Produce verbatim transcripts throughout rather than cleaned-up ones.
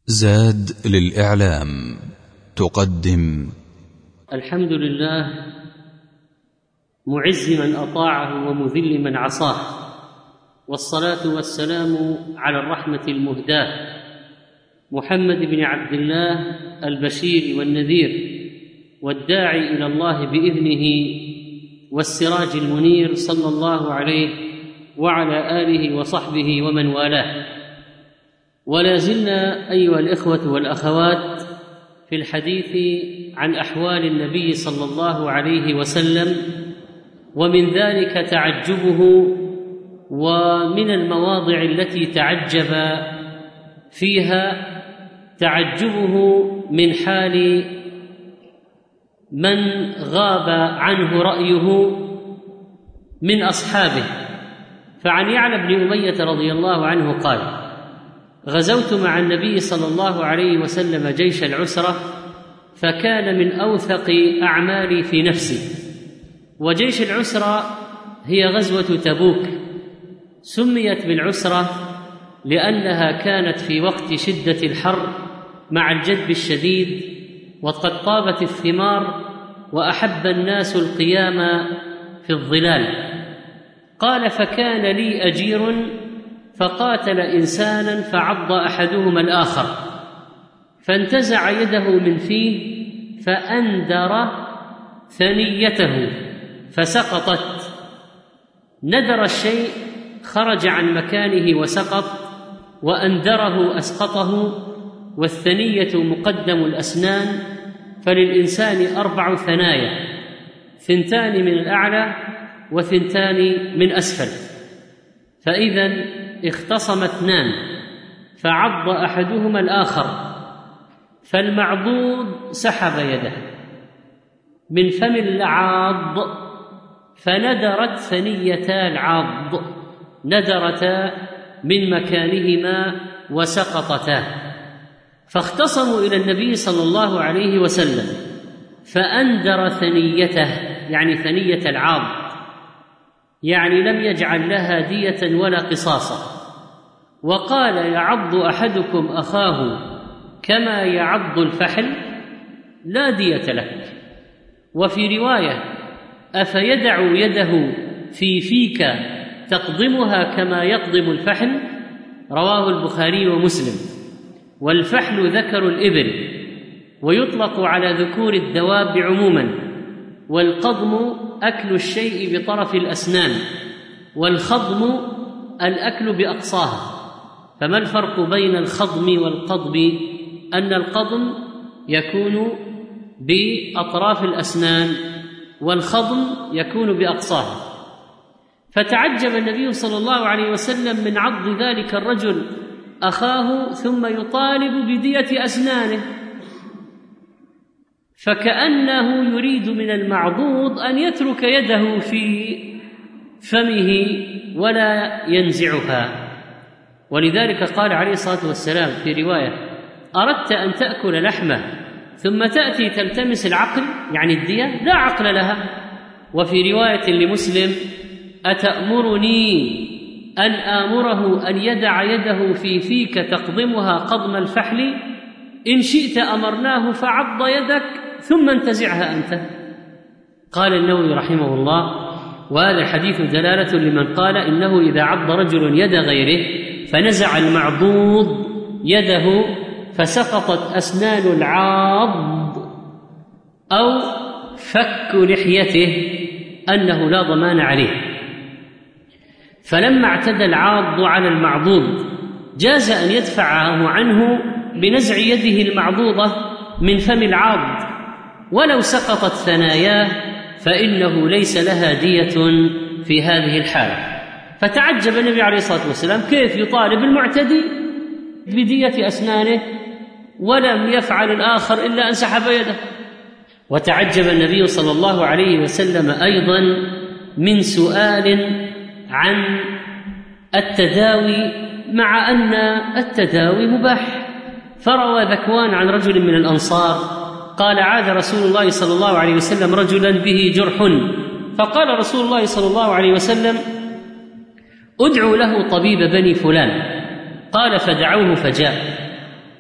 زاد للإعلام تقدم الحمد لله معز من أطاعه ومذل من عصاه، والصلاة والسلام على الرحمة المهداة محمد بن عبد الله البشير والنذير والداعي إلى الله بإذنه والسراج المنير، صلى الله عليه وعلى آله وصحبه ومن والاه. ولا زلنا أيها الإخوة والأخوات في الحديث عن أحوال النبي صلى الله عليه وسلم، ومن ذلك تعجبه، ومن المواضع التي تعجب فيها تعجبه من حال من غاب عنه رأيه من أصحابه. فعن يعلى بن أمية رضي الله عنه قال: غزوت مع النبي صلى الله عليه وسلم جيش العسرة، فكان من أوثق أعمالي في نفسي. وجيش العسرة هي غزوة تبوك، سميت بالعسرة لأنها كانت في وقت شدة الحر مع الجدب الشديد، وقد طابت الثمار وأحب الناس القيام في الظلال. قال: فكان لي أجير فقاتل إنسانا فعض أحدهما الآخر، فانتزع يده من فيه فأندر ثنيته فسقطت. ندر الشيء خرج عن مكانه وسقط، وأندره أسقطه. والثنية مقدم الأسنان، فللإنسان أربع ثنايا، ثنتان من الأعلى وثنتان من أسفل. فإذا اختصم اثنان فعض أحدهما الآخر، فالمعضوض سحب يده من فم العاض فندرت ثنيتا العاض، ندرتا من مكانهما وسقطتا. فاختصموا إلى النبي صلى الله عليه وسلم فأندر ثنيته، يعني ثنية العاض، يعني لم يجعل لها دية ولا قصاصا، وقال: يعض أحدكم أخاه كما يعض الفحل، لا دية لك. وفي رواية: أفيدع يده في فيك تقضمها كما يقضم الفحل، رواه البخاري ومسلم. والفحل ذكر الإبل، ويطلق على ذكور الدواب عموما. والقضم أكل الشيء بطرف الأسنان، والخضم الأكل بأقصاها. فما الفرق بين الخضم والقضب؟ أن القضم يكون بأطراف الأسنان، والخضم يكون بأقصاها. فتعجب النبي صلى الله عليه وسلم من عض ذلك الرجل أخاه، ثم يطالب بدية أسنانه، فكأنه يريد من المعضوض أن يترك يده في فمه ولا ينزعها. ولذلك قال عليه الصلاة والسلام في رواية: أردت أن تأكل لحمه ثم تأتي تلتمس العقل، يعني الدية، لا عقل لها. وفي رواية لمسلم: أتأمرني أن آمره أن يدع يده في فيك تقضمها قضم الفحل؟ إن شئت أمرناه فعض يدك ثم انتزعها أنت. قال النووي رحمه الله: وهذا الحديث دلالة لمن قال إنه إذا عض رجل يد غيره فنزع المعضوض يده فسقطت أسنان العاض أو فك لحيته أنه لا ضمان عليه. فلما اعتدى العاض على المعضوض جاز أن يدفعه عنه بنزع يده المعضوضة من فم العاض، ولو سقطت ثناياه فإنه ليس لها دية في هذه الحالة. فتعجب النبي عليه الصلاة والسلام كيف يطالب المعتدي بدية أسنانه ولم يفعل الآخر إلا أن سحب يده. وتعجب النبي صلى الله عليه وسلم أيضا من سؤال عن التداوي، مع أن التداوي مباح. فروى ذكوان عن رجل من الأنصار قال: عاد رسول الله صلى الله عليه وسلم رجلا به جرح، فقال رسول الله صلى الله عليه وسلم: ادعوا له طبيب بني فلان. قال: فدعوه فجاء،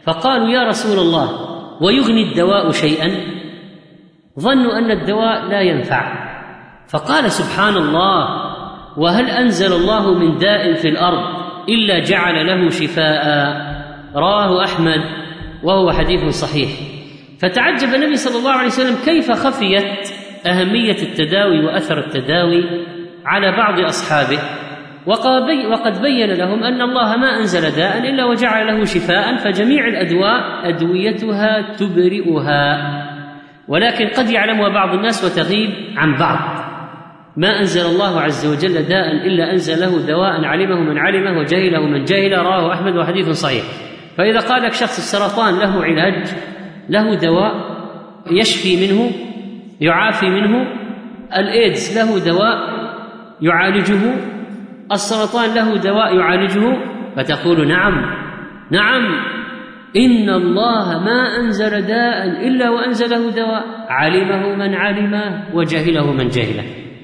فقالوا يا رسول الله ويغني الدواء شيئا؟ ظنوا أن الدواء لا ينفع. فقال سبحان الله، وهل أنزل الله من داء في الأرض إلا جعل له شفاء؟ رواه أحمد وهو حديث صحيح. فتعجب النبي صلى الله عليه وسلم كيف خفيت أهمية التداوي وأثر التداوي على بعض أصحابه، وقد بين لهم أن الله ما أنزل داء إلا وجعل له شفاء، فجميع الأدواء أدويتها تبرئها، ولكن قد يعلمها بعض الناس وتغيب عن بعض. ما أنزل الله عز وجل داء إلا أنزل له دواء علمه من علمه وجهله من جهله، رواه أحمد وحديث صحيح. فإذا قال لك شخص السرطان له علاج، له دواء يشفي منه يعافي منه، الإيدز له دواء يعالجه، السرطان له دواء يعالجه، فتقول نعم نعم إن الله ما أنزل داء إلا وأنزله دواء علمه من علمه وجهله من جهله.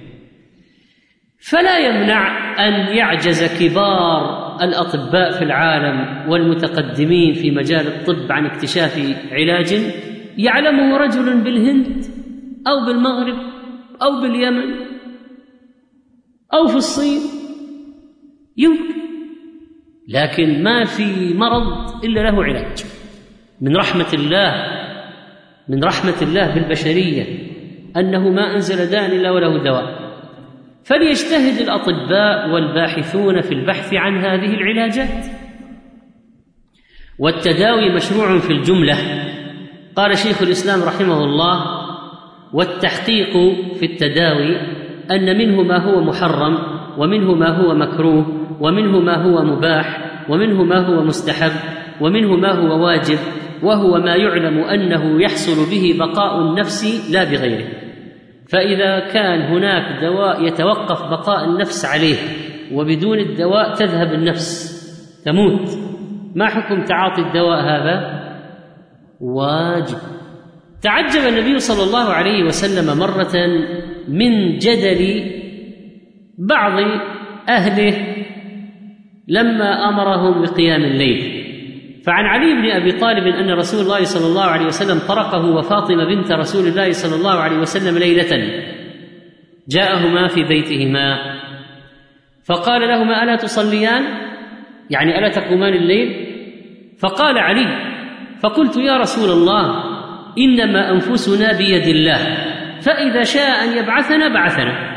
فلا يمنع أن يعجز كبار الأطباء في العالم والمتقدمين في مجال الطب عن اكتشاف علاج يعلمه رجل بالهند أو بالمغرب أو باليمن أو في الصين، يمكن، لكن ما في مرض إلا له علاج. من رحمة الله من رحمة الله بالبشرية أنه ما أنزل داء إلا وله دواء. فليجتهد الأطباء والباحثون في البحث عن هذه العلاجات. والتداوي مشروع في الجملة. قال شيخ الإسلام رحمه الله: والتحقيق في التداوي أن منه ما هو محرم، ومنه ما هو مكروه، ومنه ما هو مباح، ومنه ما هو مستحب، ومنه ما هو واجب، وهو ما يعلم أنه يحصل به بقاء النفس لا بغيره. فإذا كان هناك دواء يتوقف بقاء النفس عليه وبدون الدواء تذهب النفس تموت، ما حكم تعاطي الدواء هذا؟ واجب. تعجب النبي صلى الله عليه وسلم مرة من جدل بعض أهله لما أمرهم بقيام الليل. فعن علي بن أبي طالب أن رسول الله صلى الله عليه وسلم طرقه وفاطمة بنت رسول الله صلى الله عليه وسلم ليلة، جاءهما في بيتهما فقال لهما: ألا تصليان؟ يعني ألا تقومان الليل؟ فقال علي: فقلت يا رسول الله إنما أنفسنا بيد الله، فإذا شاء أن يبعثنا بعثنا.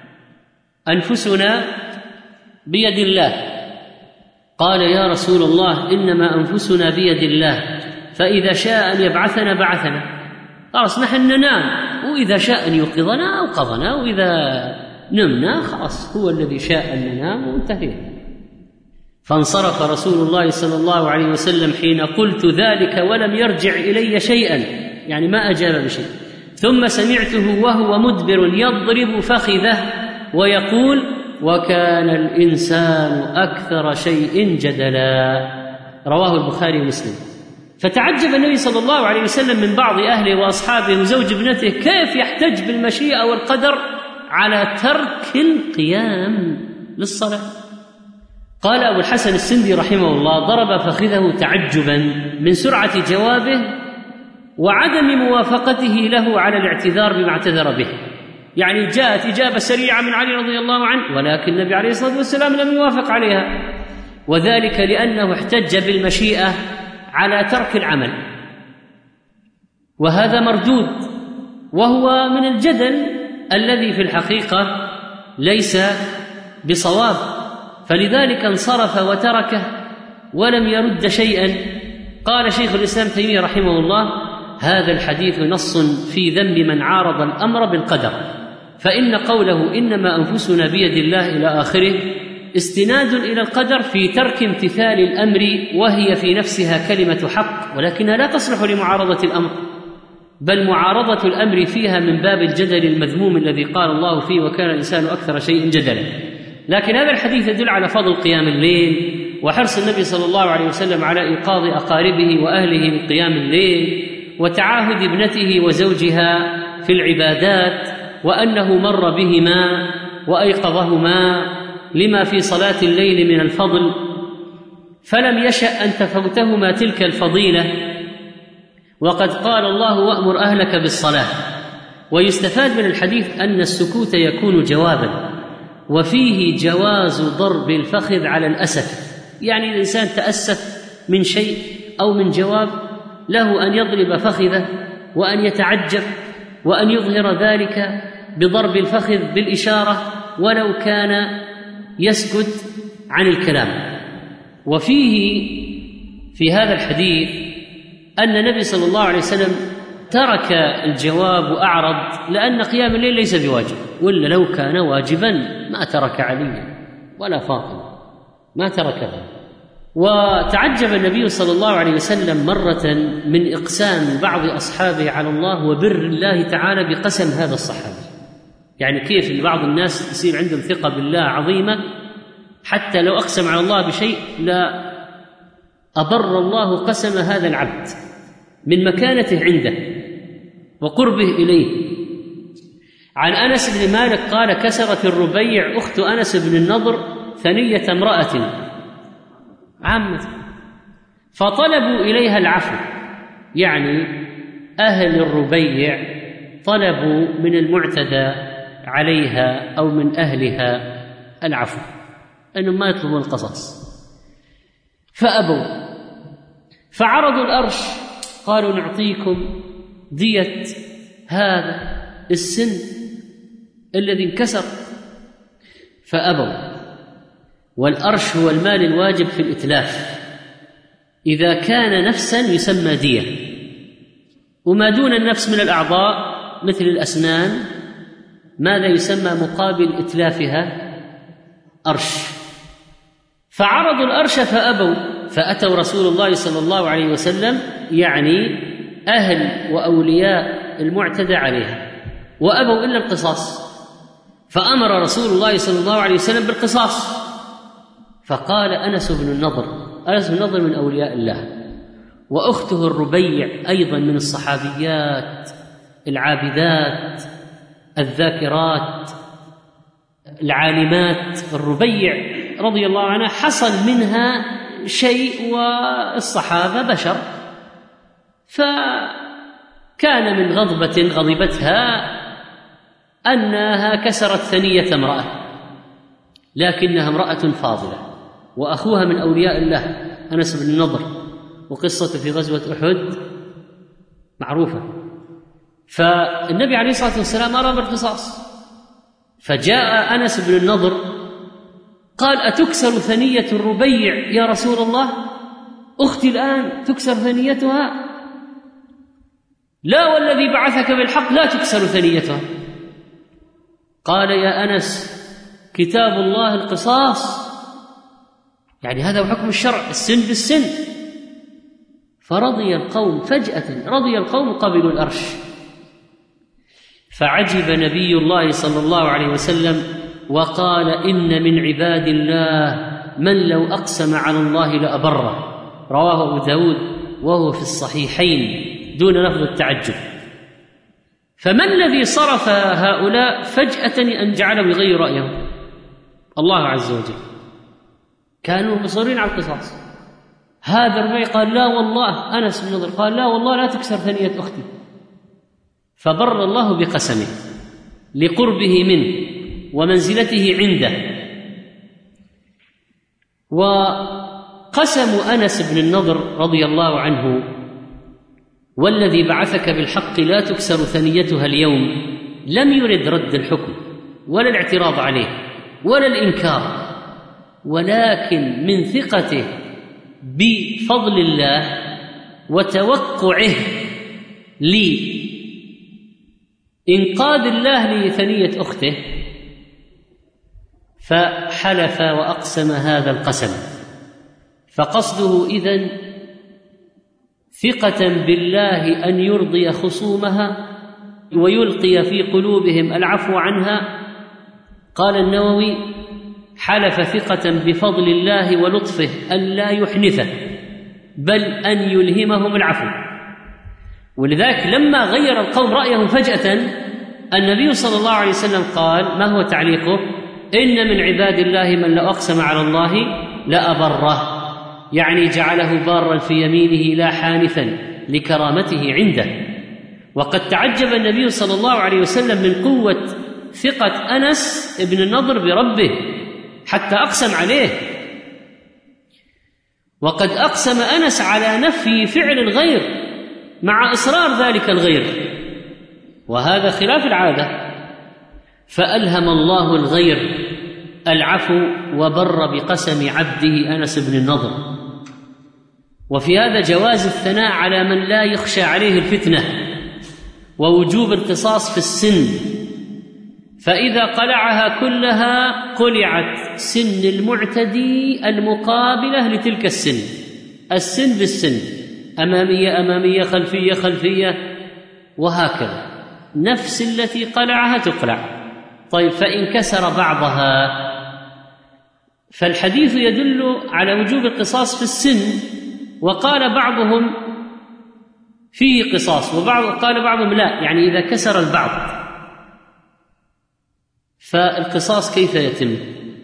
أنفسنا بيد الله. قال: يا رسول الله إنما أنفسنا بيد الله، فإذا شاء أن يبعثنا بعثنا. خلاص نحن ننام، وإذا شاء أن يوقظنا أوقظنا، وإذا نمنا خلاص هو الذي شاء أن ننام وانتهينا. فانصرف رسول الله صلى الله عليه وسلم حين قلت ذلك ولم يرجع إلي شيئا، يعني ما أجاب بشيء. ثم سمعته وهو مدبر يضرب فخذه ويقول: وكان الإنسان أكثر شيء جدلا. رواه البخاري ومسلم. فتعجب النبي صلى الله عليه وسلم من بعض أهله وأصحابه وزوج ابنته كيف يحتج بالمشيئة والقدر على ترك القيام للصلاة. قال أبو الحسن السندي رحمه الله: ضرب فخذه تعجبا من سرعة جوابه وعدم موافقته له على الاعتذار بما اعتذر به. يعني جاءت إجابة سريعة من علي رضي الله عنه، ولكن النبي عليه الصلاة والسلام لم يوافق عليها، وذلك لأنه احتج بالمشيئة على ترك العمل، وهذا مردود، وهو من الجدل الذي في الحقيقة ليس بصواب. فلذلك انصرف وتركه ولم يرد شيئا. قال شيخ الإسلام تيمية رحمه الله: هذا الحديث نص في ذم من عارض الأمر بالقدر، فإن قوله إنما أنفسنا بيد الله إلى آخره استناد إلى القدر في ترك امتثال الأمر، وهي في نفسها كلمة حق، ولكنها لا تصلح لمعارضة الأمر، بل معارضة الأمر فيها من باب الجدل المذموم الذي قال الله فيه: وكان الإنسان أكثر شيء جدلا. لكن هذا الحديث يدل على فضل قيام الليل وحرص النبي صلى الله عليه وسلم على إيقاظ أقاربه وأهله من قيام الليل، وتعاهد ابنته وزوجها في العبادات، وأنه مر بهما وأيقظهما لما في صلاة الليل من الفضل. فلم يشأ أن تفوتهما تلك الفضيلة، وقد قال الله وأمر أهلك بالصلاة. ويستفاد من الحديث أن السكوت يكون جوابا، وفيه جواز ضرب الفخذ على الأسف، يعني الإنسان تأسف من شيء أو من جواب له أن يضرب فخذه وأن يتعجب وأن يظهر ذلك بضرب الفخذ بالإشارة ولو كان يسكت عن الكلام. وفيه في هذا الحديث أن النبي صلى الله عليه وسلم ترك الجواب وأعرض، لأن قيام الليل ليس بواجب، ولا لو كان واجبا ما ترك عليا ولا فاطمة، ما تركها. وتعجب النبي صلى الله عليه وسلم مرة من إقسام بعض أصحابه على الله وبر الله تعالى بقسم هذا الصحابي، يعني كيف بعض الناس يصير عندهم ثقة بالله عظيمة حتى لو أقسم على الله بشيء لا أبر الله قسم هذا العبد من مكانته عنده وقربه إليه. عن أنس بن مالك قال: كسرت الربيع أخت أنس بن النضر ثنية امرأة عامة فطلبوا إليها العفو، يعني أهل الربيع طلبوا من المعتدى عليها أو من أهلها العفو، أنهم ما يطلبون القصاص، فأبوا. فعرضوا الأرش، قالوا: نعطيكم دية هذا السن الذي انكسر، فأبوا. والأرش هو المال الواجب في الإتلاف، إذا كان نفسا يسمى دية، وما دون النفس من الأعضاء مثل الأسنان ماذا يسمى مقابل إتلافها؟ أرش. فعرضوا الأرش فأبوا، فأتوا رسول الله صلى الله عليه وسلم، يعني أهل وأولياء المعتدى عليها، وأبوا إلا القصاص، فأمر رسول الله صلى الله عليه وسلم بالقصاص. فقال أنس بن النضر، أنس بن النضر من أولياء الله، وأخته الربيع أيضا من الصحابيات العابدات الذاكرات العالمات. الربيع رضي الله عنها حصل منها شيء والصحابة بشر، فكان من غضبة غضبتها أنها كسرت ثنية امرأة، لكنها امرأة فاضلة، وأخوها من أولياء الله أنس بن النضر، وقصة في غزوة أحد معروفة. فالنبي عليه الصلاة والسلام أمر بالقصاص، فجاء أنس بن النضر قال: أتكسر ثنية الربيع يا رسول الله؟ أختي الآن تكسر ثنيتها؟ لا والذي بعثك بالحق لا تكسر ثنيتها. قال: يا أنس كتاب الله القصاص، يعني هذا هو حكم الشرع، السن بالسن. فرضي القوم فجأة، رضي القوم قبلوا الأرش. فعجب نبي الله صلى الله عليه وسلم وقال: إن من عباد الله من لو أقسم على الله لأبره. رواه أبو داود وهو في الصحيحين دون لفظ التعجب. فما الذي صرف هؤلاء فجأة أن جعلوا يغير رأيهم؟ الله عز وجل. كانوا مصرين على القصاص. هذا الربيع قال: لا والله. أنس بن النضر قال: لا والله لا تكسر ثنية أختي. فبر الله بقسمه لقربه منه ومنزلته عنده. وقسم أنس بن النضر رضي الله عنه: والذي بعثك بالحق لا تكسر ثنيتها اليوم، لم يرد رد الحكم ولا الاعتراض عليه ولا الإنكار، ولكن من ثقته بفضل الله وتوقعه لإنقاذ الله لثنية أخته، فحلف وأقسم هذا القسم. فقصده إذن ثقة بالله أن يرضي خصومها ويلقي في قلوبهم العفو عنها. قال النووي: حلف ثقة بفضل الله ولطفه أن لا يحنثه بل أن يلهمهم العفو. ولذلك لما غير القوم رأيهم فجأة، النبي صلى الله عليه وسلم قال: ما هو تعليقه؟ إن من عباد الله من لو أقسم على الله لأبره. يعني جعله بارا في يمينه لا حانثا لكرامته عنده. وقد تعجب النبي صلى الله عليه وسلم من قوة ثقة أنس بن النضر بربه حتى أقسم عليه، وقد أقسم أنس على نفي فعل الغير مع إصرار ذلك الغير، وهذا خلاف العادة. فألهم الله الغير العفو وبر بقسم عبده أنس بن النضر. وفي هذا جواز الثناء على من لا يخشى عليه الفتنة، ووجوب القصاص في السن، فإذا قلعها كلها قلعت سن المعتدي المقابلة لتلك السن، السن بالسن، أمامية أمامية، خلفية خلفية، وهكذا، نفس التي قلعها تقلع. طيب فإن كسر بعضها، فالحديث يدل على وجوب القصاص في السن، وقال بعضهم فيه قصاص، وبعض قال بعضهم لا، يعني إذا كسر البعض. فالقصاص كيف يتم؟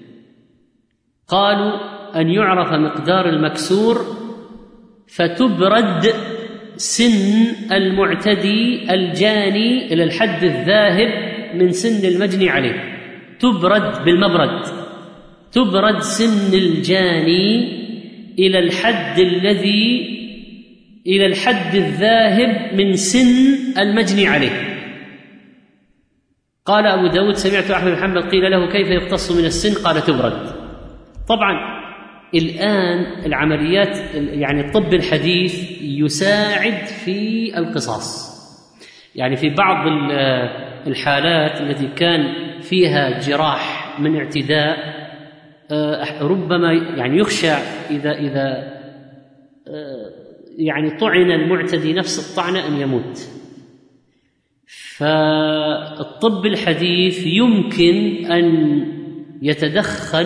قالوا أن يعرف مقدار المكسور فتبرد سن المعتدي الجاني إلى الحد الذاهب من سن المجني عليه، تبرد بالمبرد، تبرد سن الجاني إلى الحد الذي إلى الحد الذاهب من سن المجني عليه. قال أبو داود سمعت أحمد بن حنبل قيل له كيف يقتص من السن؟ قال تبرد. طبعا الآن العمليات يعني الطب الحديث يساعد في القصاص، يعني في بعض الحالات التي كان فيها جراح من اعتداء ربما يعني يخشى إذا إذا يعني طعن المعتدي نفس الطعنة أن يموت. فالطب الحديث يمكن أن يتدخل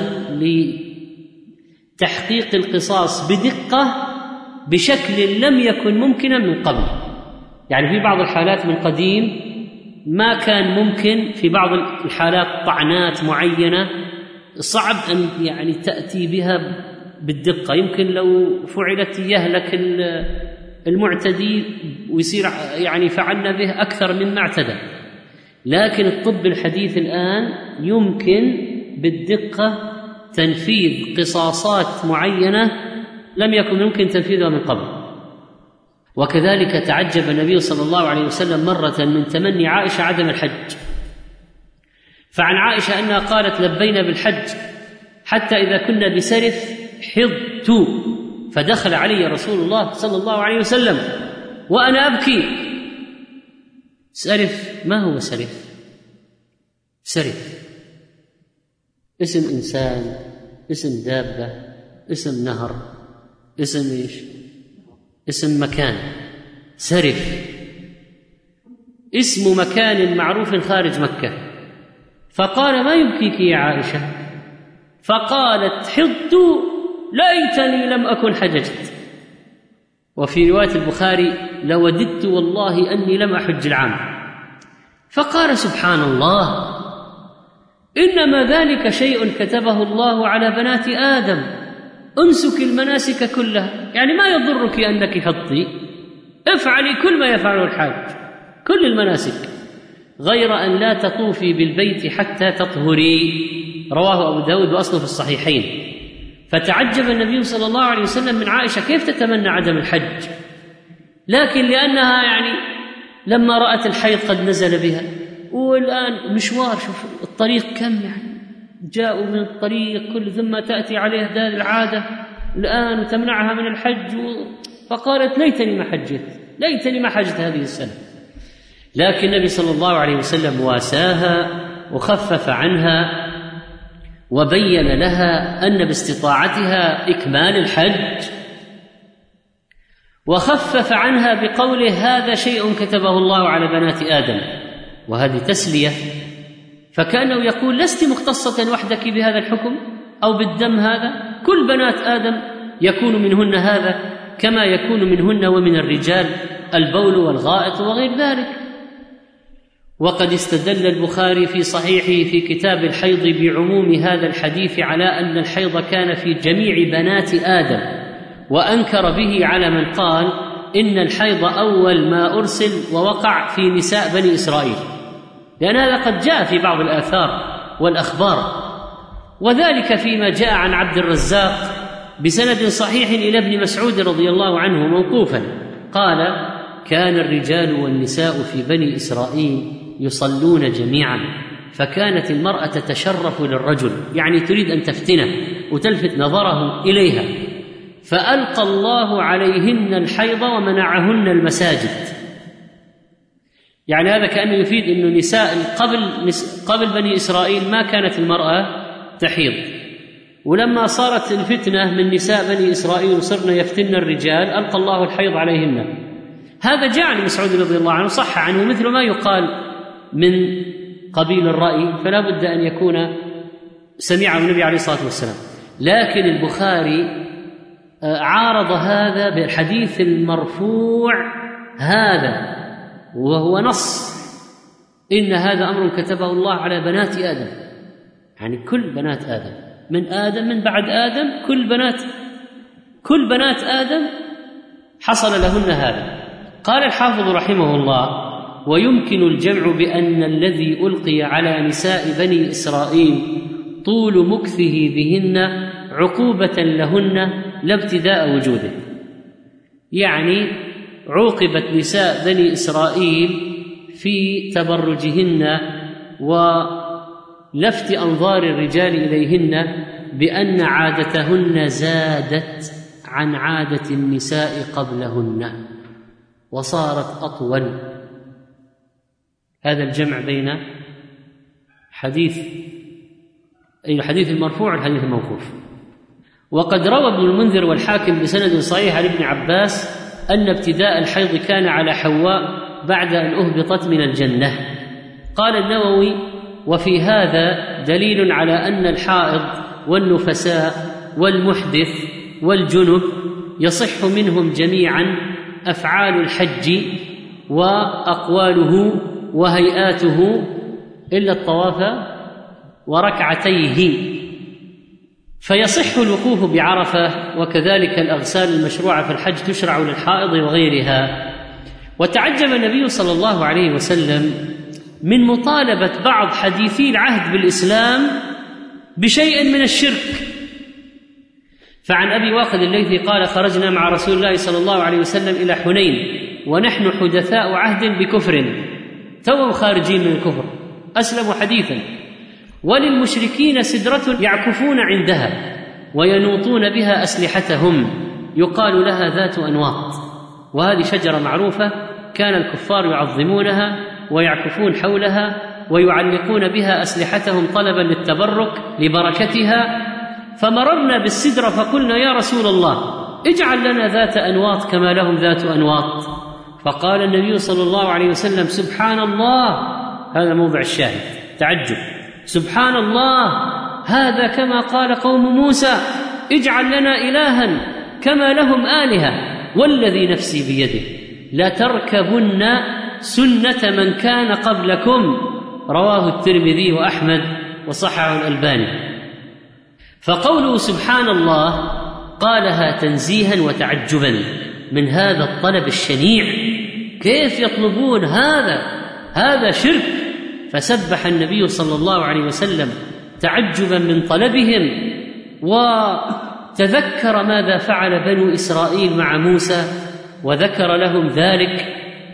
لتحقيق القصاص بدقة بشكل لم يكن ممكنا من قبل. يعني في بعض الحالات من قديم ما كان ممكن، في بعض الحالات طعنات معينة صعب أن يعني تأتي بها بالدقة، يمكن لو فعلت يهلك المعتدي ويصير يعني فعلنا به أكثر مما اعتدى. لكن الطب الحديث الآن يمكن بالدقة تنفيذ قصاصات معينة لم يكن يمكن تنفيذها من قبل. وكذلك تعجب النبي صلى الله عليه وسلم مرة من تمني عائشة عدم الحج، فعن عائشة أنها قالت لبينا بالحج حتى إذا كنا بسرف حضت، فدخل علي رسول الله صلى الله عليه وسلم وأنا أبكي. سرف، ما هو سرف؟ سرف اسم إنسان، اسم دابة، اسم نهر، اسم إيش؟ اسم مكان. سرف اسم مكان معروف خارج مكة. فقال ما يبكيك يا عائشة؟ فقالت حضت ليتني لم أكن حججت. وفي رواية البخاري لوددت والله أني لم أحج العام. فقال سبحان الله، إنما ذلك شيء كتبه الله على بنات آدم، أنسك المناسك كلها، يعني ما يضرك أنك حطي، افعلي كل ما يفعله الحاج، كل المناسك، غير أن لا تطوفي بالبيت حتى تطهري. رواه أبو داود وأصله في الصحيحين. فتعجب النبي صلى الله عليه وسلم من عائشة كيف تتمنى عدم الحج، لكن لأنها يعني لما رأت الحيض قد نزل بها، والآن مشوار، شوف الطريق كم يعني جاءوا من الطريق كل ثم تأتي عليه دار العادة الآن وتمنعها من الحج، فقالت ليتني ما حجت، ليتني ما حجت هذه السنة. لكن النبي صلى الله عليه وسلم واساها وخفف عنها وبين لها أن باستطاعتها إكمال الحج، وخفف عنها بقوله هذا شيء كتبه الله على بنات آدم، وهذه تسلية. فكأنه يقول لست مختصة وحدك بهذا الحكم أو بالدم هذا، كل بنات آدم يكون منهن هذا كما يكون منهن ومن الرجال البول والغائط وغير ذلك. وقد استدل البخاري في صحيحه في كتاب الحيض بعموم هذا الحديث على أن الحيض كان في جميع بنات آدم، وأنكر به على من قال إن الحيض أول ما أرسل ووقع في نساء بني إسرائيل، لأن هذا قد جاء في بعض الآثار والأخبار، وذلك فيما جاء عن عبد الرزاق بسند صحيح إلى ابن مسعود رضي الله عنه موقوفا قال: كان الرجال والنساء في بني إسرائيل يصلون جميعا، فكانت المرأة تتشرف للرجل، يعني تريد أن تفتنه وتلفت نظره إليها، فألقى الله عليهن الحيض ومنعهن المساجد. يعني هذا كأنه يفيد أن نساء قبل, قبل بني إسرائيل ما كانت المرأة تحيض، ولما صارت الفتنة من نساء بني إسرائيل وصرنا يفتن الرجال ألقى الله الحيض عليهن. هذا جاء عن مسعود رضي الله عنه صح عنه، مثل ما يقال من قبيل الرأي، فلا بد أن يكون سمعه النبي عليه الصلاة والسلام. لكن البخاري عارض هذا بالحديث المرفوع هذا، وهو نص: إن هذا أمر كتبه الله على بنات آدم، يعني كل بنات آدم، من آدم من بعد آدم، كل بنات كل بنات آدم حصل لهن هذا. قال الحافظ رحمه الله: ويمكن الجمع بأن الذي ألقي على نساء بني إسرائيل طول مكثه بهن عقوبة لهن لا ابتداء وجوده، يعني عوقبت نساء بني إسرائيل في تبرجهن ولفت أنظار الرجال إليهن بأن عادتهن زادت عن عادة النساء قبلهن وصارت أطول. هذا الجمع بين حديث أي الحديث المرفوع والحديث الموقوف. وقد روى ابن المنذر والحاكم بسند صحيح عن ابن عباس أن ابتداء الحيض كان على حواء بعد أن أهبطت من الجنة. قال النووي: وفي هذا دليل على أن الحائض والنفساء والمحدث والجنب يصح منهم جميعا أفعال الحج وأقواله وهيئاته إلا الطواف وركعتيه، فيصح الوقوف بعرفة، وكذلك الأغسال المشروعة في الحج تشرع للحائض وغيرها. وتعجب النبي صلى الله عليه وسلم من مطالبة بعض حديثي العهد بالإسلام بشيء من الشرك. فعن أبي واقد الليثي قال: خرجنا مع رسول الله صلى الله عليه وسلم إلى حنين ونحن حدثاء عهد بكفر، توهم خارجين من الكفر، أسلموا حديثا، وللمشركين سدرة يعكفون عندها وينوطون بها أسلحتهم يقال لها ذات أنواط، وهذه شجرة معروفة كان الكفار يعظمونها ويعكفون حولها ويعلقون بها أسلحتهم طلبا للتبرك لبركتها. فمررنا بالسدرة فقلنا: يا رسول الله اجعل لنا ذات أنواط كما لهم ذات أنواط. فقال النبي صلى الله عليه وسلم: سبحان الله، هذا موضع الشاهد، تعجب، سبحان الله، هذا كما قال قوم موسى: اجعل لنا إلها كما لهم آلهة، والذي نفسي بيده لتركبن سنة من كان قبلكم، رواه الترمذي وأحمد وصححه الألباني. فقوله سبحان الله قالها تنزيها وتعجبا من هذا الطلب الشنيع، كيف يطلبون هذا؟ هذا شرك. فسبح النبي صلى الله عليه وسلم تعجبا من طلبهم، وتذكر ماذا فعل بنو إسرائيل مع موسى وذكر لهم ذلك.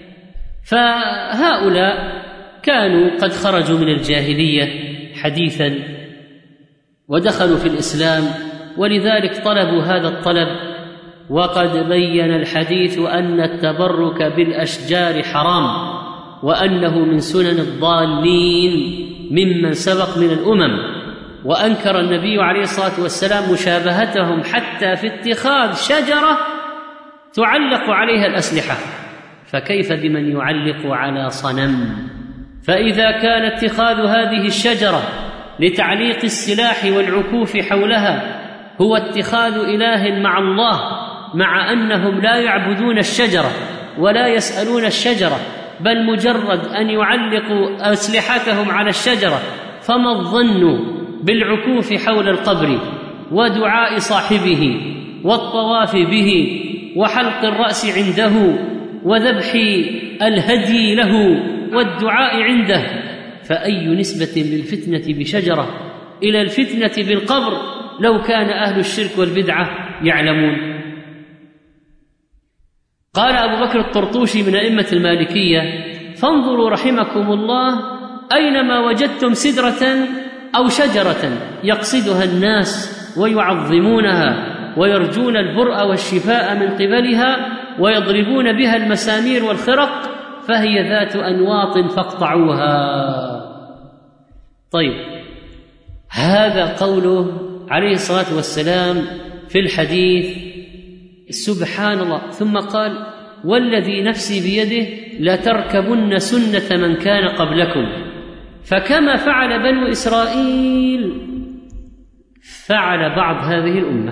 فهؤلاء كانوا قد خرجوا من الجاهلية حديثا ودخلوا في الإسلام، ولذلك طلبوا هذا الطلب. وقد بين الحديث أن التبرك بالأشجار حرام، وأنه من سنن الضالين ممن سبق من الأمم. وأنكر النبي عليه الصلاة والسلام مشابهتهم حتى في اتخاذ شجرة تعلق عليها الأسلحة، فكيف بمن يعلق على صنم؟ فإذا كان اتخاذ هذه الشجرة لتعليق السلاح والعكوف حولها هو اتخاذ إله مع الله، مع أنهم لا يعبدون الشجرة ولا يسألون الشجرة، بل مجرد أن يعلقوا أسلحتهم على الشجرة، فما الظن بالعكوف حول القبر ودعاء صاحبه والطواف به وحلق الرأس عنده وذبح الهدي له والدعاء عنده، فأي نسبة للفتنة بشجرة إلى الفتنة بالقبر لو كان أهل الشرك والبدعة يعلمون. قال أبو بكر الطرطوشي من أئمة المالكية: فانظروا رحمكم الله أينما وجدتم سدرة أو شجرة يقصدها الناس ويعظمونها ويرجون البرء والشفاء من قبلها ويضربون بها المسامير والخرق فهي ذات أنواط فاقطعوها. طيب، هذا قوله عليه الصلاة والسلام في الحديث، سبحان الله. ثم قال: والذي نفسي بيده لتركبن سنة من كان قبلكم فكما فعل بنو إسرائيل فعل بعض هذه الأمة.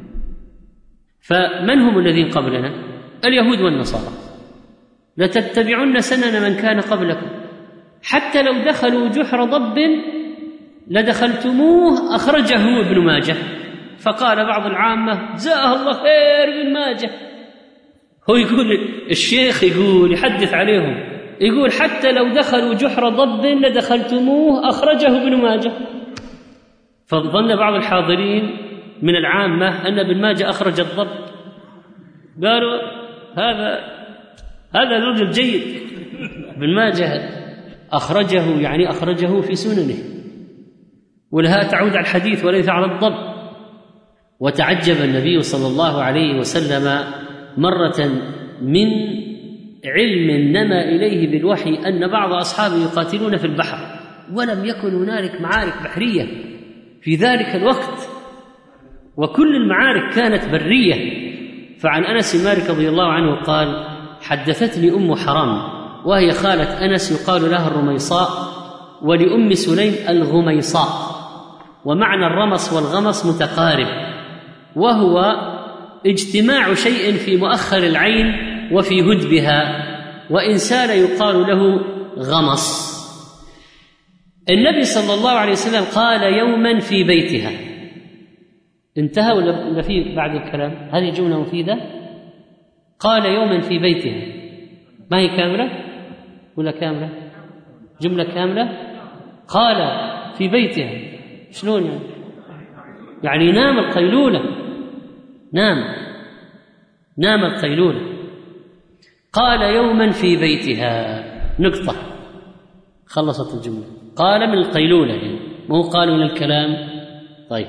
فمن هم الذين قبلنا؟ اليهود والنصارى. لتتبعن سنن من كان قبلكم، حتى لو دخلوا جحر ضب لدخلتموه، أخرجه ابن ماجه. فقال بعض العامة: جزاه الله خير ابن ماجه. هو يقول، الشيخ يقول يحدث عليهم، يقول حتى لو دخلوا جحر ضب لدخلتموه، أخرجه ابن ماجه. فظن بعض الحاضرين من العامة أن ابن ماجه أخرج الضب، قالوا هذا هذا رجل جيد. ابن ماجه أخرجه يعني أخرجه في سننه، ولها تعود على الحديث وليس على الضب. وتعجب النبي صلى الله عليه وسلم مرة من علم نما إليه بالوحي أن بعض أصحابه يقاتلون في البحر ولم يكن هنالك معارك بحرية في ذلك الوقت، وكل المعارك كانت برية. فعن أنس مالك رضي الله عنه قال: حدثتني أم حرام وهي خالة أنس يقال لها الرميصاء، ولأم سليم الغميصاء، ومعنى الرمص والغمص متقارب، وهو اجتماع شيء في مؤخر العين وفي هدبها، وإن سال يقال له غمص. النبي صلى الله عليه وسلم قال يوما في بيتها. انتهى ولا في بعد الكلام؟ هذه جملة مفيدة. قال يوما في بيتها، ما هي كاملة ولا كاملة؟ جملة كاملة. قال في بيتها، شلون يعني؟ يعني نام القيلولة، نام نام القيلولة. قال يوما في بيتها، نقطة، خلصت الجملة. قال من القيلولة يعني، مو قال من الكلام. طيب،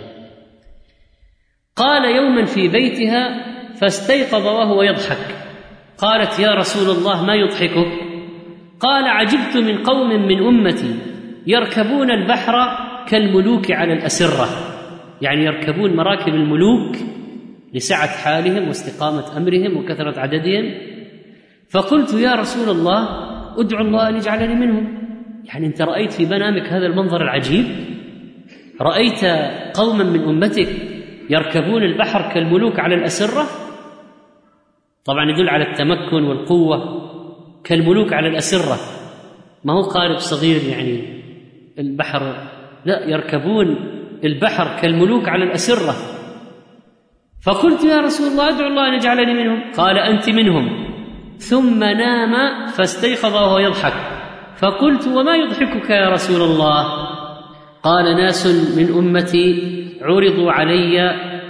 قال يوما في بيتها فاستيقظ وهو يضحك. قالت: يا رسول الله ما يضحكك؟ قال: عجبت من قوم من أمتي يركبون البحر كالملوك على الأسرة، يعني يركبون مراكب الملوك لسعة حالهم واستقامة أمرهم وكثرة عددهم. فقلت: يا رسول الله ادعو الله أن يجعلني منهم. يعني أنت رأيت في منامك هذا المنظر العجيب؟ رأيت قوما من أمتك يركبون البحر كالملوك على الأسرة؟ طبعا يدل على التمكن والقوة. كالملوك على الأسرة، ما هو قارب صغير يعني البحر، لا، يركبون البحر كالملوك على الأسرة. فقلت: يا رسول الله ادعو الله أن يجعلني منهم. قال: أنت منهم. ثم نام فاستيقظ وهو يضحك. فقلت: وما يضحكك يا رسول الله؟ قال: ناس من أمتي عرضوا علي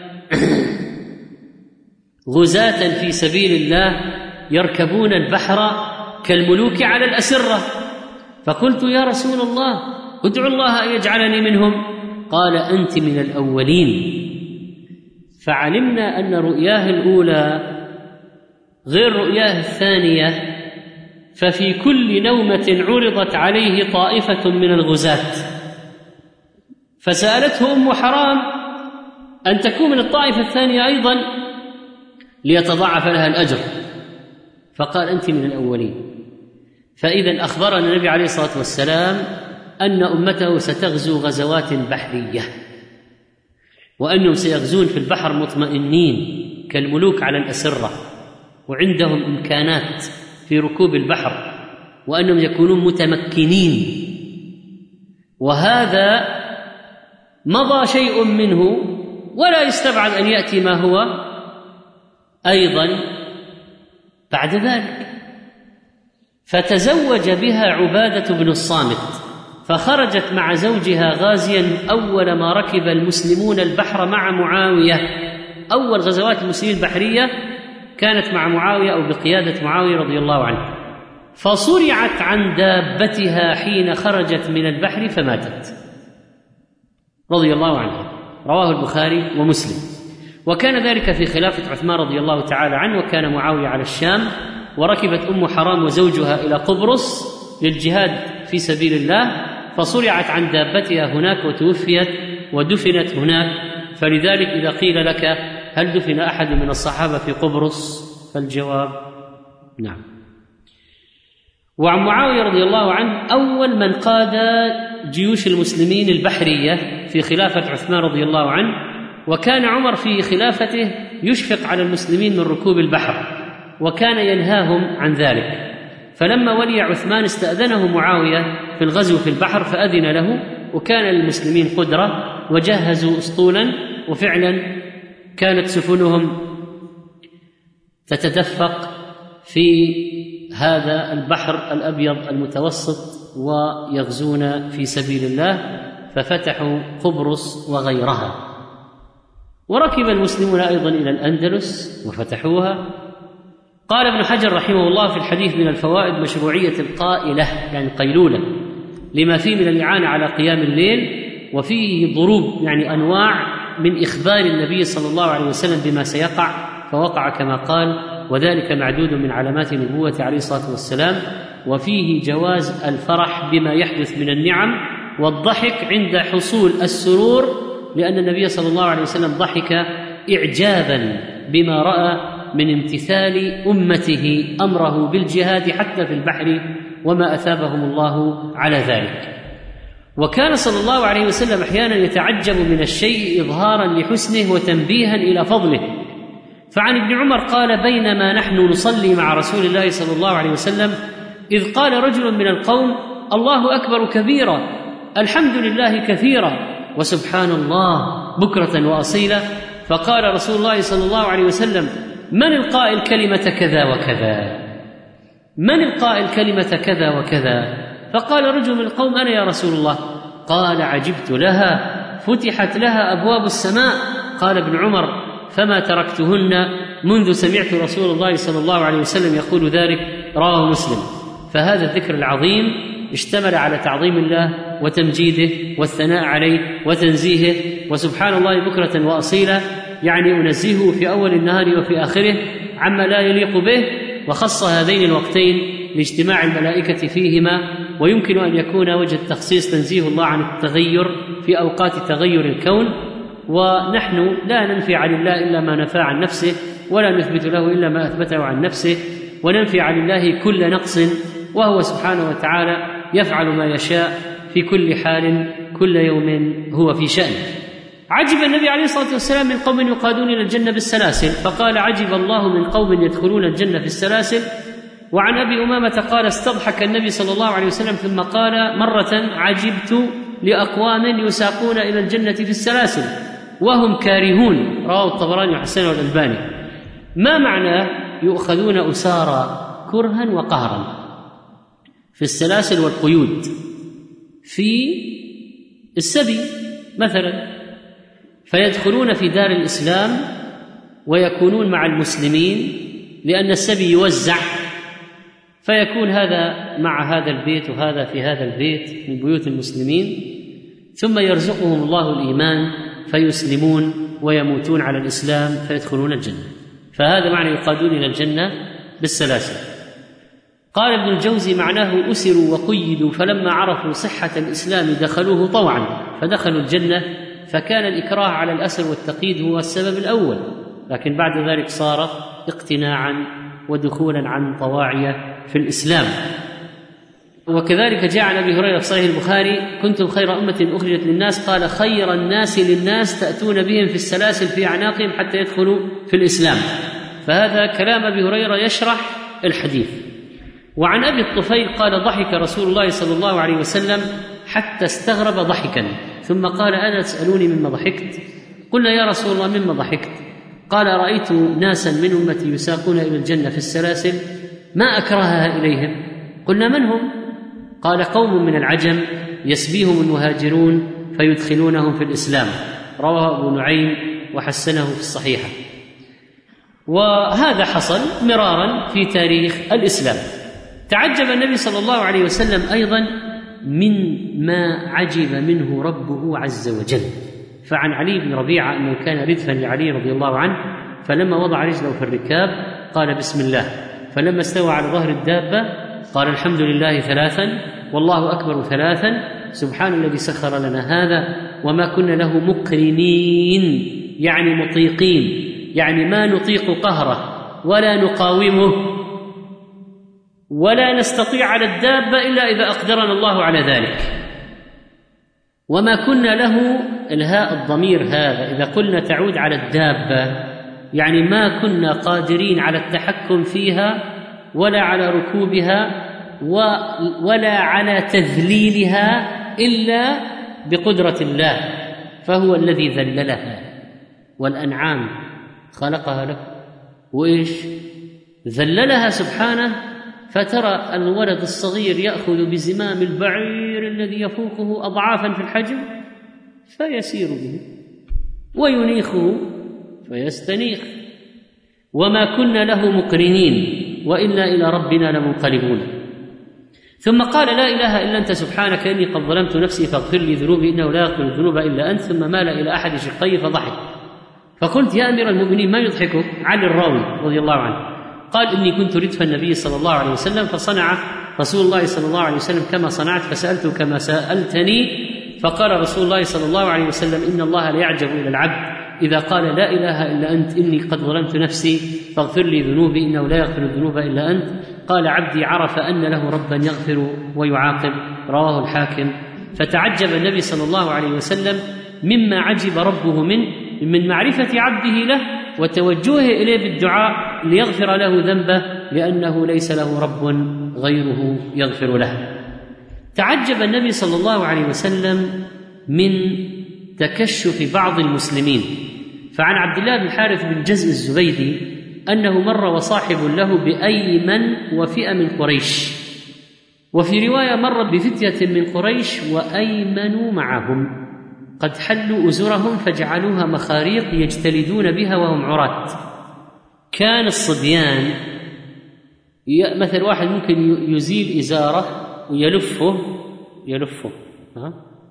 غزاة في سبيل الله يركبون البحر كالملوك على الأسرة. فقلت: يا رسول الله ادعو الله أن يجعلني منهم. قال: أنت من الأولين. فعلمنا أن رؤياه الأولى غير رؤياه الثانية، ففي كل نومة عرضت عليه طائفة من الغزاة. فسألته أم حرام أن تكون من الطائفة الثانية أيضا ليتضاعف لها الأجر، فقال: أنت من الأولين. فإذا أخبرنا النبي عليه الصلاة والسلام أن أمته ستغزو غزوات بحرية، وأنهم سيغزون في البحر مطمئنين كالملوك على الأسرة، وعندهم إمكانات في ركوب البحر، وأنهم يكونون متمكنين. وهذا مضى شيء منه، ولا يستبعد أن يأتي ما هو أيضا بعد ذلك فتزوج بها عبادة بن الصامت، فخرجت مع زوجها غازيا أول ما ركب المسلمون البحر مع معاوية. أول غزوات المسلمين البحرية كانت مع معاوية أو بقيادة معاوية رضي الله عنه، فصرعت عن دابتها حين خرجت من البحر فماتت رضي الله عنها. رواه البخاري ومسلم. وكان ذلك في خلافة عثمان رضي الله تعالى عنه، وكان معاوية على الشام، وركبت أم حرام وزوجها إلى قبرص للجهاد في سبيل الله، فصرعت عن دابتها هناك وتوفيت ودفنت هناك. فلذلك إذا قيل لك هل دفن أحد من الصحابة في قبرص؟ فالجواب نعم. وعن معاوية رضي الله عنه أول من قاد جيوش المسلمين البحرية في خلافة عثمان رضي الله عنه، وكان عمر في خلافته يشفق على المسلمين من ركوب البحر وكان ينهاهم عن ذلك. فلما ولي عثمان استأذنه معاوية في الغزو في البحر فأذن له، وكان للمسلمين قدرة وجهزوا أسطولا، وفعلا كانت سفنهم تتدفق في هذا البحر الأبيض المتوسط ويغزون في سبيل الله، ففتحوا قبرص وغيرها. وركب المسلمون أيضا إلى الأندلس وفتحوها. قال ابن حجر رحمه الله في الحديث من الفوائد مشروعية القائلة، يعني قيلولة، لما فيه من الإعانة على قيام الليل، وفيه ضروب يعني أنواع من إخبار النبي صلى الله عليه وسلم بما سيقع، فوقع كما قال، وذلك معدود من علامات النبوة عليه الصلاة والسلام. وفيه جواز الفرح بما يحدث من النعم والضحك عند حصول السرور، لأن النبي صلى الله عليه وسلم ضحك إعجابا بما رأى من امتثال أمته أمره بالجهاد حتى في البحر وما أثابهم الله على ذلك. وكان صلى الله عليه وسلم أحيانا يتعجب من الشيء إظهارا لحسنه وتنبيها إلى فضله. فعن ابن عمر قال: بينما نحن نصلي مع رسول الله صلى الله عليه وسلم إذ قال رجل من القوم: الله أكبر كبيرا، الحمد لله كثيرا، وسبحان الله بكرة وأصيلا. فقال رسول الله صلى الله عليه وسلم: من القائل كلمة كذا وكذا؟ من القائل كلمة كذا وكذا؟ فقال رجل من القوم: أنا يا رسول الله. قال: عجبت لها، فتحت لها أبواب السماء. قال ابن عمر: فما تركتهن منذ سمعت رسول الله صلى الله عليه وسلم يقول ذلك. رواه مسلم. فهذا الذكر العظيم اشتمل على تعظيم الله وتمجيده والثناء عليه وتنزيهه، وسبحان الله بكرة وأصيلا، يعني أنزهه في أول النهار وفي آخره عما لا يليق به، وخص هذين الوقتين لاجتماع الملائكة فيهما. ويمكن أن يكون وجه التخصيص تنزيه الله عن التغير في أوقات تغير الكون، ونحن لا ننفي عن الله إلا ما نفى عن نفسه، ولا نثبت له إلا ما أثبته عن نفسه، وننفي عن الله كل نقص، وهو سبحانه وتعالى يفعل ما يشاء في كل حال، كل يوم هو في شأن. عجب النبي عليه الصلاة والسلام من قوم يقادون إلى الجنة بالسلاسل، فقال: عجب الله من قوم يدخلون الجنة في السلاسل. وعن أبي أمامة قال: استضحك النبي صلى الله عليه وسلم ثم قال مرة: عجبت لأقوام يساقون إلى الجنة في السلاسل وهم كارهون. رواه الطبراني وحسنه الألباني. ما معنى يؤخذون أسارى كرها وقهرا؟ في السلاسل والقيود، في السبي مثلا، فيدخلون في دار الإسلام ويكونون مع المسلمين، لأن السبي يوزع، فيكون هذا مع هذا البيت وهذا في هذا البيت من بيوت المسلمين، ثم يرزقهم الله الإيمان فيسلمون ويموتون على الإسلام فيدخلون الجنة. فهذا معنى يقادون إلى الجنة بالسلاسل. قال ابن الجوزي: معناه أسروا وقيدوا، فلما عرفوا صحة الإسلام دخلوه طوعا فدخلوا الجنة. فكان الإكراه على الأسر والتقييد هو السبب الأول، لكن بعد ذلك صار اقتناعا ودخولا عن طواعية في الإسلام. وكذلك جاء عن أبي هريرة في صحيح البخاري: كنتم خير أمة أخرجت للناس، قال: خير الناس للناس تأتون بهم في السلاسل في أعناقهم حتى يدخلوا في الإسلام. فهذا كلام أبي هريرة يشرح الحديث. وعن أبي الطفيل قال: ضحك رسول الله صلى الله عليه وسلم حتى استغرب ضحكا، ثم قال: ألا تسألوني مما ضحكت؟ قلنا: يا رسول الله مما ضحكت؟ قال: رأيت ناسا من أمتي يساقون إلى الجنة في السلاسل ما أكرهها إليهم. قلنا: من هم؟ قال: قوم من العجم يسبيهم المهاجرون فيدخلونهم في الإسلام. رواه أبو نعيم وحسنه في الصحيحة. وهذا حصل مرارا في تاريخ الإسلام. تعجب النبي صلى الله عليه وسلم أيضا من ما عجب منه ربه عز وجل. فعن علي بن ربيعة أنه كان ردفا لعلي رضي الله عنه، فلما وضع رجله في الركاب قال: بسم الله. فلما استوى على ظهر الدابة قال: الحمد لله ثلاثا، والله أكبر ثلاثا، سبحان الذي سخر لنا هذا وما كنا له مقرنين، يعني مطيقين، يعني ما نطيق قهره ولا نقاومه ولا نستطيع على الدابة إلا إذا أقدرنا الله على ذلك. وما كنا له، الهاء الضمير هذا إذا قلنا تعود على الدابة، يعني ما كنا قادرين على التحكم فيها ولا على ركوبها ولا على تذليلها إلا بقدرة الله، فهو الذي ذللها. والأنعام خلقها له، وإيش ذللها سبحانه، فترى الولد الصغير يأخذ بزمام البعير الذي يفوقه أضعافا في الحجم فيسير به، وينيخه فيستنيخ. وما كنا له مقرنين وإنا إلى ربنا لمنقلبون. ثم قال: لا إله إلا أنت سبحانك إني قد ظلمت نفسي فاغفر لي ذنوبي إنه لا يغفر الذنوب إلا أنت. ثم مال إلى أحد شقيه فضحك. فقلت: يا أمير المؤمنين ما يضحكك؟ علي الراوي رضي الله عنه قال: إني كنت ردف النبي صلى الله عليه وسلم فصنع رسول الله صلى الله عليه وسلم كما صنعت فسألت كما سألتني، فقال رسول الله صلى الله عليه وسلم: إن الله ليعجب إلى العبد إذا قال لا إله إلا أنت إني قد ظلمت نفسي فاغفر لي ذنوبي إنه لا يغفر الذنوب إلا أنت. قال: عبدي عرف أن له ربا يغفر ويعاقب. رواه الحاكم. فتعجب النبي صلى الله عليه وسلم مما عجب ربه منه من معرفة عبده له وتوجهه إليه بالدعاء ليغفر له ذنبه، لأنه ليس له رب غيره يغفر له. تعجب النبي صلى الله عليه وسلم من تكشف بعض المسلمين. فعن عبد الله بن الحارث بن جزء الزبيدي أنه مر وصاحب له بأيمن وفئة من قريش، وفي رواية مر بفتية من قريش وأيمن معهم قد حلوا أزرهم فجعلوها مخاريق يجتلدون بها وهم عراة. كان الصبيان مثل واحد ممكن يزيل إزاره ويلفه يلفه ها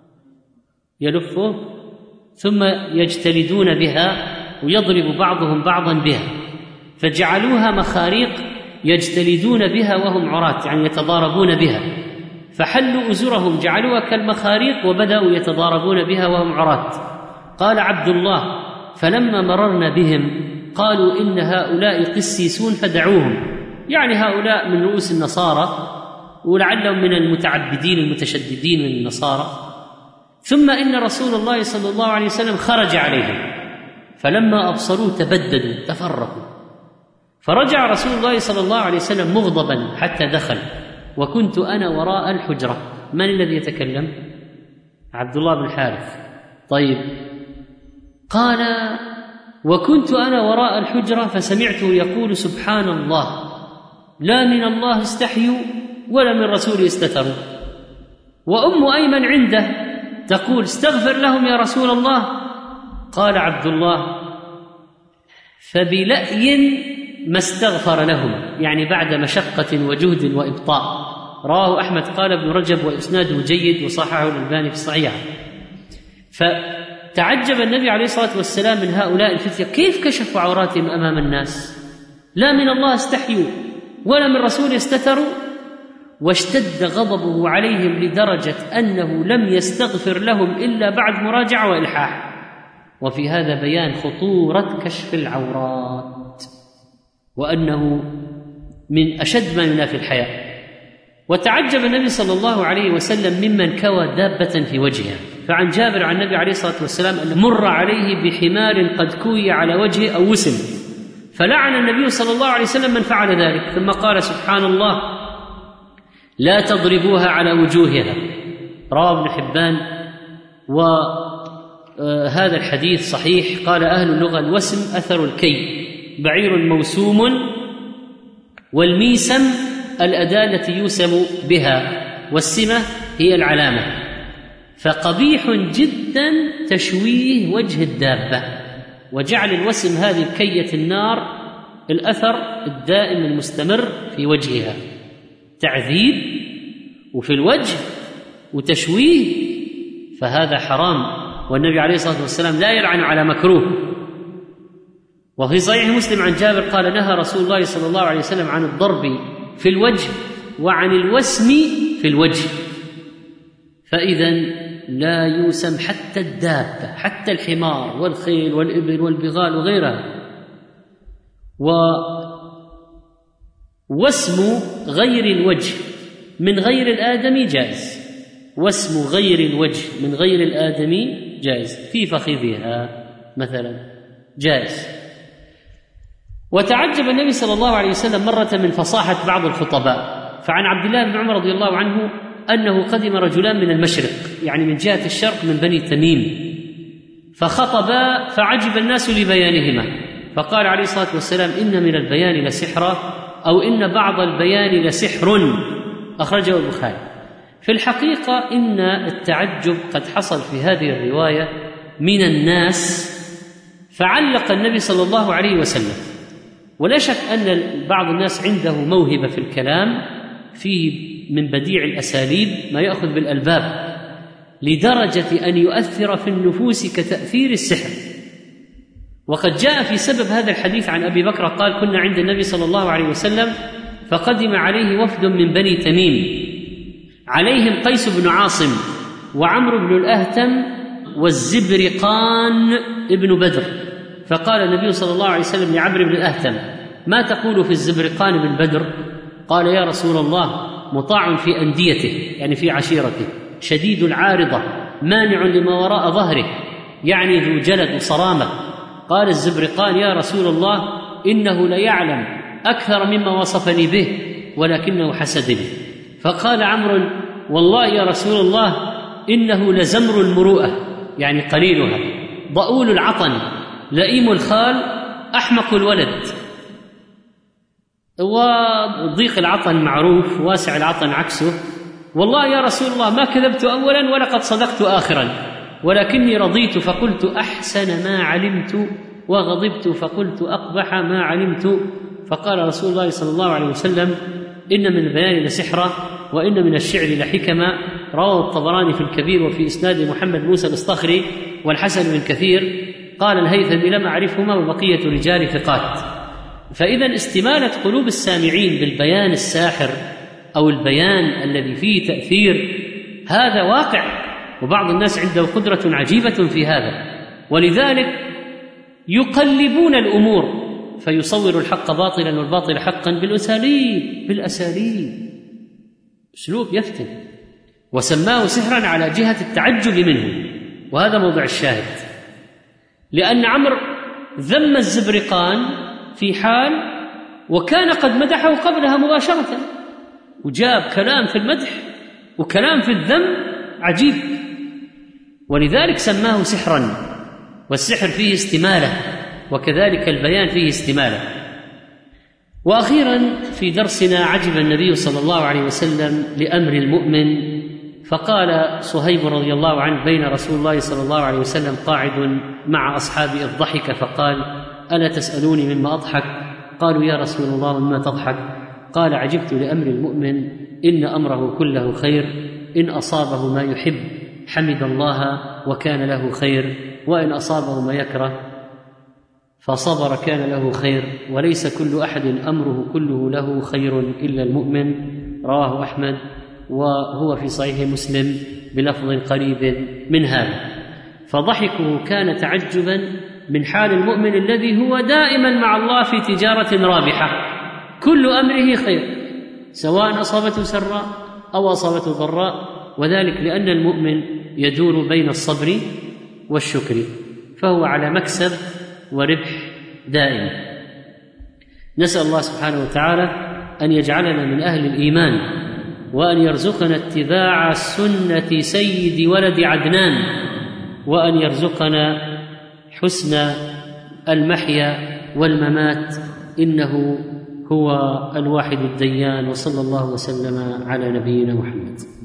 يلفه ثم يجتلدون بها ويضرب بعضهم بعضا بها، فجعلوها مخاريق يجتلدون بها وهم عراة، يعني يتضاربون بها. فحلوا أزرهم جعلوها كالمخاريق وبدأوا يتضاربون بها وهم عراة. قال عبد الله: فلما مررنا بهم قالوا إن هؤلاء قسيسون فدعوهم، يعني هؤلاء من رؤوس النصارى ولعلهم من المتعبدين المتشددين من النصارى. ثم إن رسول الله صلى الله عليه وسلم خرج عليهم، فلما أبصروه تبددوا تفرقوا، فرجع رسول الله صلى الله عليه وسلم مغضبا حتى دخل، وكنت أنا وراء الحجرة. من الذي يتكلم؟ عبد الله بن الحارث. طيب، قال: وكنت أنا وراء الحجرة فسمعته يقول: سبحان الله، لا من الله استحيوا ولا من رسوله استتروا. وأم أيمن عنده تقول: استغفر لهم يا رسول الله. قال عبد الله: فبلأي ما استغفر لهم، يعني بعد مشقة وجهد وإبطاء. رواه أحمد. قال ابن رجب وإسناده جيد وصححه الألباني في الصحيح. فتعجب النبي عليه الصلاة والسلام من هؤلاء الفتية، كيف كشفوا عوراتهم أمام الناس؟ لا من الله استحيوا ولا من رسوله استتروا. واشتد غضبه عليهم لدرجة أنه لم يستغفر لهم إلا بعد مراجعة وإلحاح. وفي هذا بيان خطورة كشف العورات، وأنه من أشد ما ينافي الحياء. وتعجب النبي صلى الله عليه وسلم ممن كوى دابة في وجهها. فعن جابر عن النبي عليه الصلاة والسلام أن مر عليه بحمار قد كوي على وجهه أو وسم، فلعن النبي صلى الله عليه وسلم من فعل ذلك، ثم قال: سبحان الله، لا تضربوها على وجوهها. رواه ابن حبان آه هذا الحديث صحيح. قال أهل اللغة: الوسم أثر الكي، بعير موسوم، والميسم الأداة التي يوسم بها، والسمة هي العلامة. فقبيح جدا تشويه وجه الدابة، وجعل الوسم هذه الكية النار الأثر الدائم المستمر في وجهها، تعذيب وفي الوجه وتشويه، فهذا حرام، والنبي عليه الصلاة والسلام لا يلعن على مكروه. وفي صحيح مسلم عن جابر قال: نهى رسول الله صلى الله عليه وسلم عن الضرب في الوجه وعن الوسم في الوجه. فإذا لا يوسم حتى الدابة، حتى الحمار والخيل والإبل والبغال وغيرها. ووسم غير الوجه من غير الآدمي جائز، واسم غير الوجه من غير الآدمي جائز، في فخذها مثلا جائز. وتعجب النبي صلى الله عليه وسلم مرة من فصاحة بعض الخطباء، فعن عبد الله بن عمر رضي الله عنه أنه قدم رجلان من المشرق، يعني من جهة الشرق من بني تميم، فخطبا فعجب الناس لبيانهما، فقال عليه الصلاة والسلام: إن من البيان لسحرا، أو إن بعض البيان لسحر، أخرجه البخاري. في الحقيقة إن التعجب قد حصل في هذه الرواية من الناس، فعلق النبي صلى الله عليه وسلم. ولا شك أن بعض الناس عنده موهبة في الكلام، فيه من بديع الأساليب ما يأخذ بالألباب، لدرجة أن يؤثر في النفوس كتأثير السحر. وقد جاء في سبب هذا الحديث عن أبي بكر قال: كنا عند النبي صلى الله عليه وسلم فقدم عليه وفد من بني تميم، عليهم قيس بن عاصم وعمرو بن الأهتم والزبرقان ابن بدر. فقال النبي صلى الله عليه وسلم لعمرو بن الأهتم: ما تقول في الزبرقان بن بدر؟ قال: يا رسول الله، مطاع في أنديته، يعني في عشيرته، شديد العارضة، مانع لما وراء ظهره، يعني ذو جلد وصرامة. قال الزبرقان: يا رسول الله، إنه ليعلم أكثر مما وصفني به، ولكنه حسدني. فقال عمرو: والله يا رسول الله، إنه لزمر المروءة، يعني قليلها، ضؤول العطن، لئيم الخال، أحمق الولد. وضيق العطن معروف، واسع العطن عكسه. والله يا رسول الله، ما كذبت أولا ولقد صدقت آخرا، ولكني رضيت فقلت أحسن ما علمت، وغضبت فقلت أقبح ما علمت. فقال رسول الله صلى الله عليه وسلم: إن من البيان لسحرا، وإن من الشعر لحكما. رواه الطبراني في الكبير وفي إسناد محمد موسى الأصطخري والحسن بن كثير. قال الهيثمي: لم أعرفهما، وبقية رجال ثقات. فإذا استمالة قلوب السامعين بالبيان الساحر أو البيان الذي فيه تأثير هذا واقع، وبعض الناس عنده قدرة عجيبة في هذا، ولذلك يقلبون الأمور فيصور الحق باطلا والباطل حقا بالأساليب بالأساليب أسلوب يفتن، وسماه سحرا على جهة التعجب منه. وهذا موضع الشاهد، لأن عمرو ذم الزبرقان في حال وكان قد مدحه قبلها مباشرة، وجاب كلام في المدح وكلام في الذم عجيب، ولذلك سماه سحرا. والسحر فيه استمالة، وكذلك البيان فيه استمالة. وأخيرا في درسنا، عجب النبي صلى الله عليه وسلم لأمر المؤمن، فقال صهيب رضي الله عنه: بين رسول الله صلى الله عليه وسلم قاعد مع أصحابه الضحك، فقال: ألا تسألوني مما أضحك؟ قالوا: يا رسول الله، مما تضحك؟ قال: عجبت لأمر المؤمن، إن أمره كله خير، إن أصابه ما يحب حمد الله وكان له خير، وإن أصابه ما يكره فصبر كان له خير، وليس كل أحد أمره كله له خير إلا المؤمن. رواه أحمد، وهو في صحيح مسلم بلفظ قريب من هذا. فضحكه كان تعجبا من حال المؤمن الذي هو دائما مع الله في تجارة رابحة، كل أمره خير، سواء أصابته سراء أو أصابته ضراء، وذلك لأن المؤمن يدور بين الصبر والشكر، فهو على مكسب وربح دائم. نسأل الله سبحانه وتعالى أن يجعلنا من أهل الإيمان، وأن يرزقنا اتباع سنة سيد ولد عدنان وأن يرزقنا حسن المحيا والممات، إنه هو الواحد الديان. وصلى الله وسلم على نبينا محمد.